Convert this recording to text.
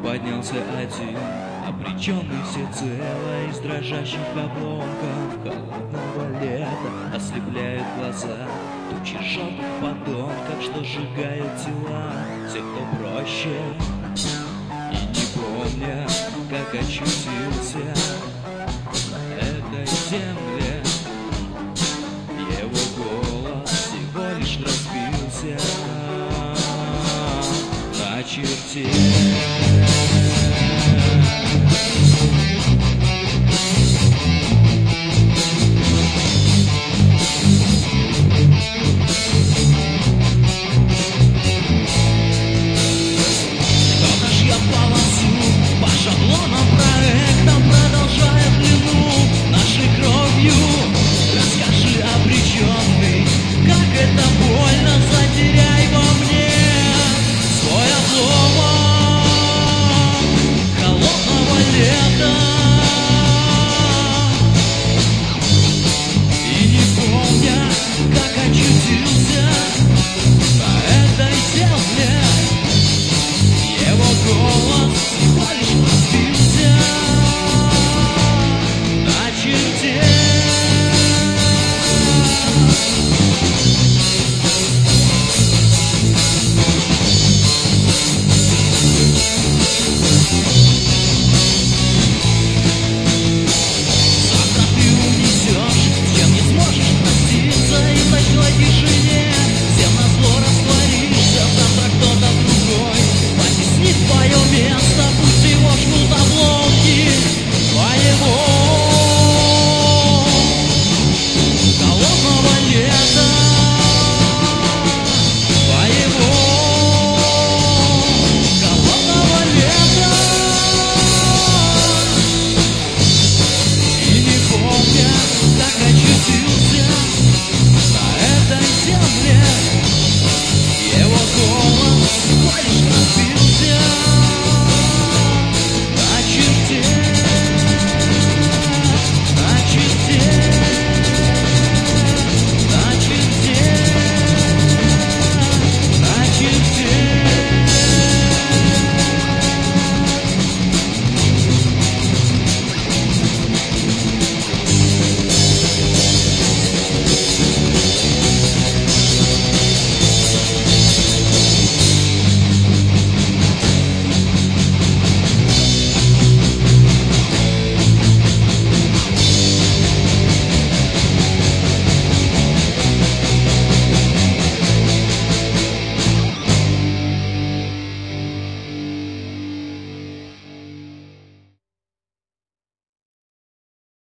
поднялся один, обреченный всецело из дрожащих обломков холодного лета. Ослепляют глаза тучи желтых подонков, что сжигают тела тех, кто проще. И не помня, как очутился на этой земле, его голос всего лишь разбился на черте.